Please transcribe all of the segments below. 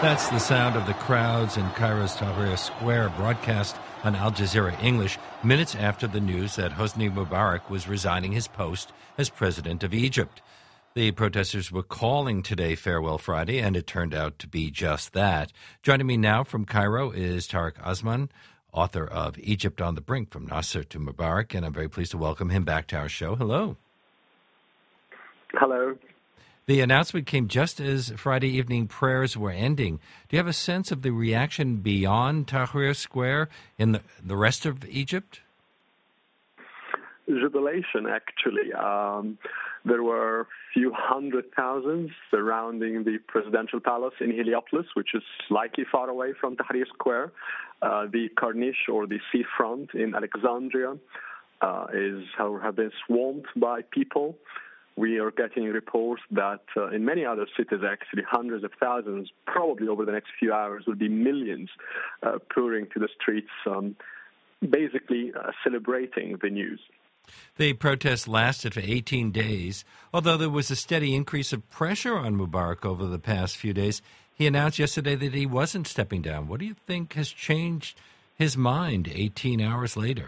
That's the sound of the crowds in Cairo's Tahrir Square, broadcast on Al Jazeera English, minutes after the news that Hosni Mubarak was resigning his post as president of Egypt. The protesters were calling today Farewell Friday, and it turned out to be just that. Joining me now from Cairo is Tariq Osman, author of Egypt on the Brink, From Nasser to Mubarak, and I'm very pleased to welcome him back to our show. Hello. Hello. The announcement came just as Friday evening prayers were ending. Do you have a sense of the reaction beyond Tahrir Square in the rest of Egypt? Jubilation, actually. There were a few 100,000 surrounding the presidential palace in Heliopolis, which is slightly far away from Tahrir Square. The Corniche, or the seafront in Alexandria, have been swarmed by people. We are getting reports that in many other cities, actually, hundreds of thousands, probably over the next few hours, will be millions pouring to the streets, basically celebrating the news. The protests lasted for 18 days. Although there was a steady increase of pressure on Mubarak over the past few days, he announced yesterday that he wasn't stepping down. What do you think has changed his mind 18 hours later?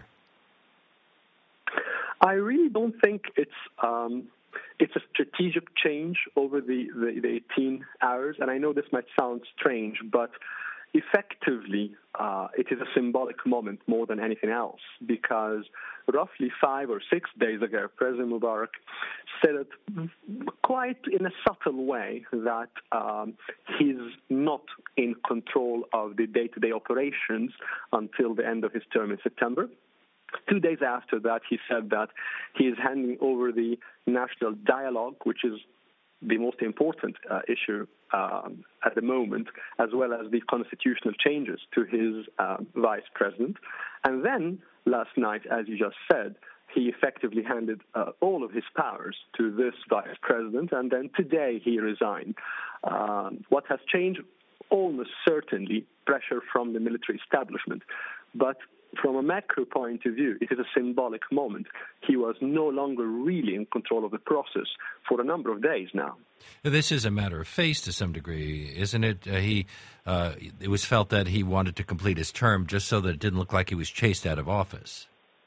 I really don't think it's a strategic change over the 18 hours, and I know this might sound strange, but effectively it is a symbolic moment more than anything else, because roughly 5 or 6 days ago, President Mubarak said it quite in a subtle way that he's not in control of the day-to-day operations until the end of his term in September. 2 days after that, he said that he is handing over the national dialogue, which is the most important issue at the moment, as well as the constitutional changes, to his vice president. And then last night, as you just said, he effectively handed all of his powers to this vice president, and then today he resigned. What has changed? Almost certainly pressure from the military establishment. But from a macro point of view, it is a symbolic moment. He was no longer really in control of the process for a number of days now. This is a matter of face to some degree, isn't it? It was felt that he wanted to complete his term just so that it didn't look like he was chased out of office.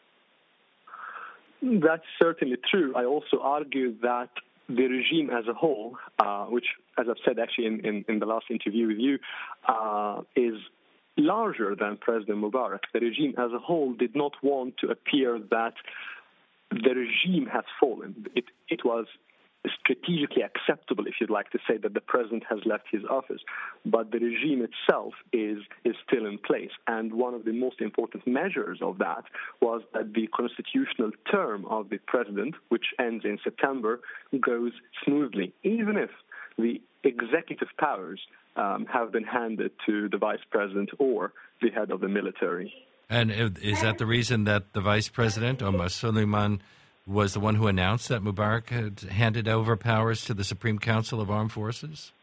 That's certainly true. I also argue that the regime as a whole, which, as I've said actually in the last interview with you, is larger than President Mubarak. The regime as a whole did not want to appear that the regime has fallen. It was strategically acceptable, if you'd like to say, that the president has left his office, but the regime itself is still in place. And one of the most important measures of that was that the constitutional term of the president, which ends in September, goes smoothly, even if the executive powers have been handed to the vice president or the head of the military. And is that the reason that the vice president, Omar Suleiman, was the one who announced that Mubarak had handed over powers to the Supreme Council of Armed Forces?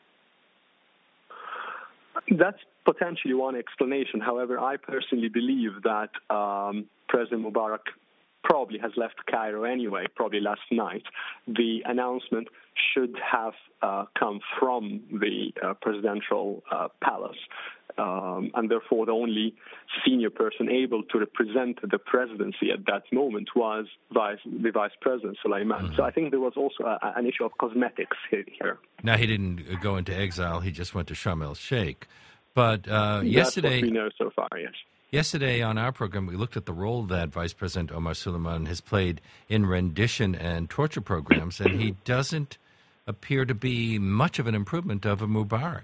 That's potentially one explanation. However, I personally believe that President Mubarak probably has left Cairo anyway, probably last night. The announcement should have come from the presidential palace, and therefore the only senior person able to represent the presidency at that moment was the vice president, Suleiman. Mm-hmm. So I think there was also an issue of cosmetics here. Now, he didn't go into exile. He just went to Sharm el-Sheikh. But yesterday... That's what we know so far, yes. Yesterday on our program, we looked at the role that Vice President Omar Suleiman has played in rendition and torture programs, and he doesn't appear to be much of an improvement of a Mubarak.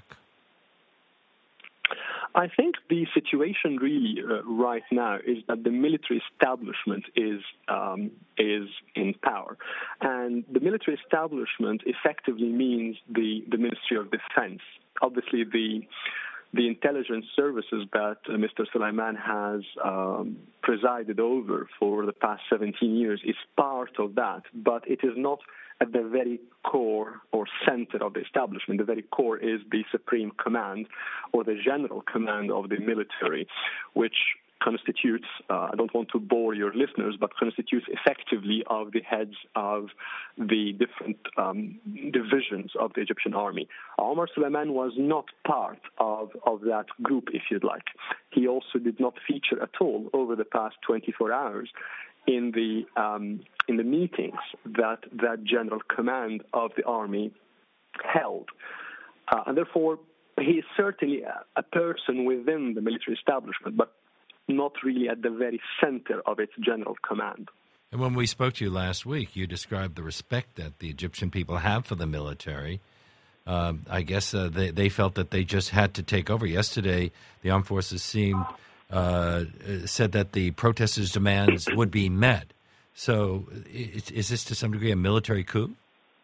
I think the situation really right now is that the military establishment is in power. And the military establishment effectively means the Ministry of Defense. Obviously, the intelligence services that Mr. Suleiman has presided over for the past 17 years is part of that, but it is not at the very core or center of the establishment. The very core is the Supreme Command or the General Command of the military, which constitutes, I don't want to bore your listeners, but constitutes effectively of the heads of the different divisions of the Egyptian army. Omar Suleiman was not part of that group, if you'd like. He also did not feature at all over the past 24 hours in the meetings that general command of the army held. And therefore, he is certainly a person within the military establishment, but not really at the very center of its general command. And when we spoke to you last week, you described the respect that the Egyptian people have for the military. I guess they felt that they just had to take over. Yesterday, the armed forces said that the protesters' demands would be met. So is this to some degree a military coup?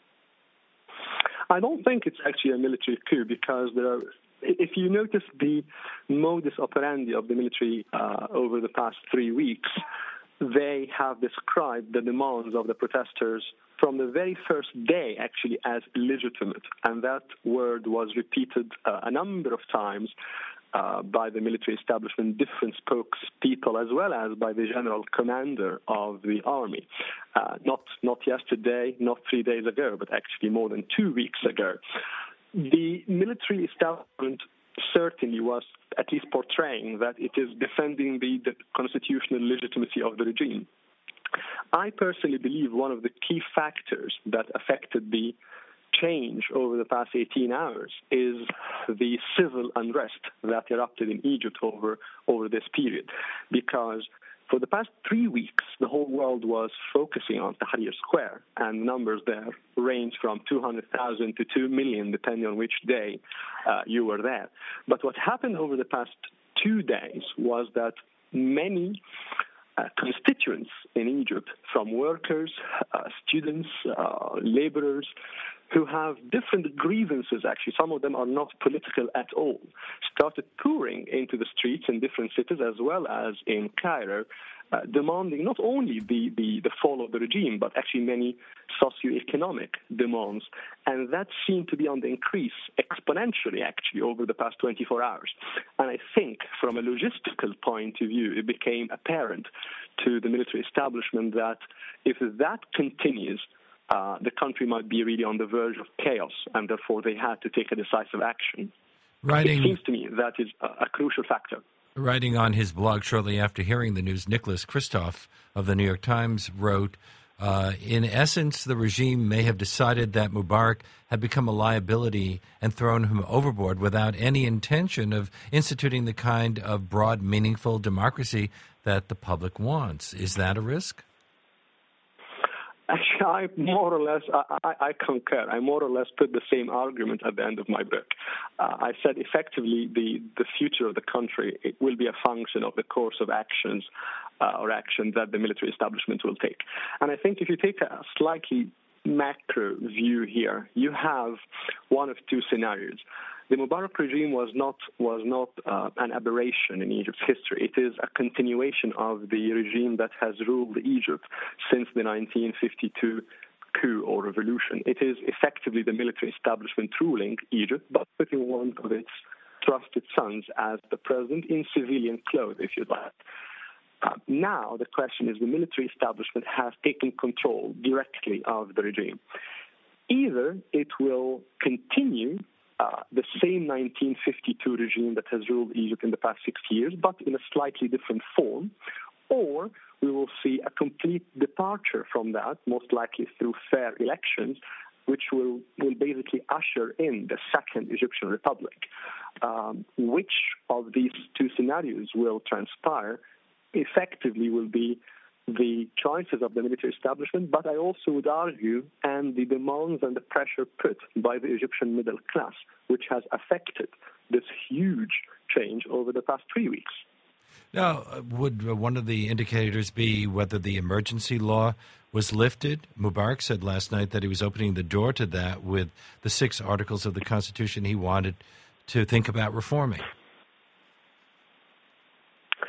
I don't think it's actually a military coup because if you notice the modus operandi of the military over the past 3 weeks, they have described the demands of the protesters from the very first day actually as legitimate. And that word was repeated a number of times by the military establishment, different spokespeople, as well as by the general commander of the army. Not yesterday, not 3 days ago, but actually more than 2 weeks ago. The military establishment certainly was at least portraying that it is defending the constitutional legitimacy of the regime. I personally believe one of the key factors that affected the change over the past 18 hours is the civil unrest that erupted in Egypt over this period. Because for the past 3 weeks, the whole world was focusing on Tahrir Square, and numbers there range from 200,000 to 2 million, depending on which day you were there. But what happened over the past 2 days was that many constituents in Egypt, from workers, students, laborers, who have different grievances, actually, some of them are not political at all, started pouring into the streets in different cities as well as in Cairo, demanding not only the fall of the regime, but actually many socioeconomic demands. And that seemed to be on the increase exponentially, actually, over the past 24 hours. And I think from a logistical point of view, it became apparent to the military establishment that if that continues, the country might be really on the verge of chaos, and therefore they had to take a decisive action. It seems to me that is a crucial factor. Writing on his blog shortly after hearing the news, Nicholas Kristof of the New York Times wrote, in essence, the regime may have decided that Mubarak had become a liability and thrown him overboard without any intention of instituting the kind of broad, meaningful democracy that the public wants. Is that a risk? Actually, I more or less, I concur. I more or less put the same argument at the end of my book. I said effectively the future of the country, it will be a function of the course of actions or actions that the military establishment will take. And I think if you take a slightly macro view here, you have one of two scenarios. The Mubarak regime was not an aberration in Egypt's history. It is a continuation of the regime that has ruled Egypt since the 1952 coup or revolution. It is effectively the military establishment ruling Egypt, but putting one of its trusted sons as the president in civilian clothes, if you'd like. Now the question is the military establishment has taken control directly of the regime. Either it will continue the same 1952 regime that has ruled Egypt in the past 6 years, but in a slightly different form, or we will see a complete departure from that, most likely through fair elections, which will basically usher in the second Egyptian republic. Which of these two scenarios will transpire effectively will be the choices of the military establishment, but I also would argue, and the demands and the pressure put by the Egyptian middle class, which has affected this huge change over the past 3 weeks. Now, would one of the indicators be whether the emergency law was lifted? Mubarak said last night that he was opening the door to that with the 6 articles of the Constitution he wanted to think about reforming.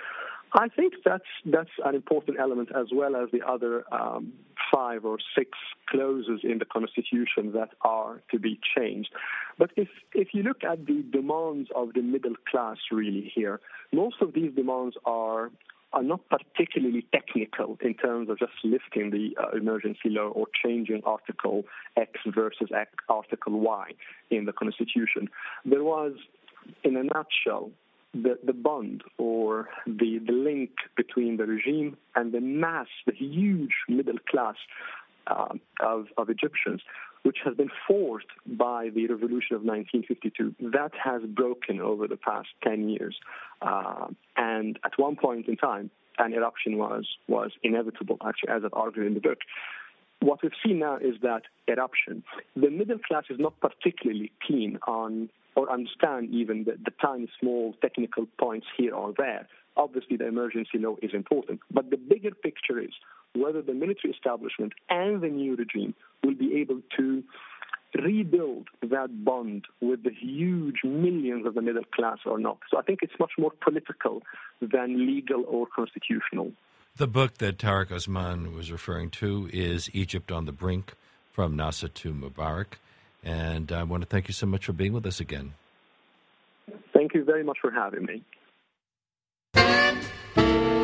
I think that's an important element, as well as the other 5 or 6 clauses in the Constitution that are to be changed. But if you look at the demands of the middle class really here, most of these demands are not particularly technical in terms of just lifting the emergency law or changing Article X versus Article Y in the Constitution. There was, in a nutshell, the bond or the link between the regime and the huge middle class of Egyptians, which has been forced by the revolution of 1952. That has broken over the past 10 years. And at one point in time, an eruption was inevitable, actually, as I've argued in the book. What we've seen now is that eruption. The middle class is not particularly keen on or understand even the tiny, small technical points here or there. Obviously, the emergency law is important. But the bigger picture is whether the military establishment and the new regime will be able to rebuild that bond with the huge millions of the middle class or not. So I think it's much more political than legal or constitutional. The book that Tariq Osman was referring to is Egypt on the Brink, From Nasser to Mubarak. And I want to thank you so much for being with us again. Thank you very much for having me.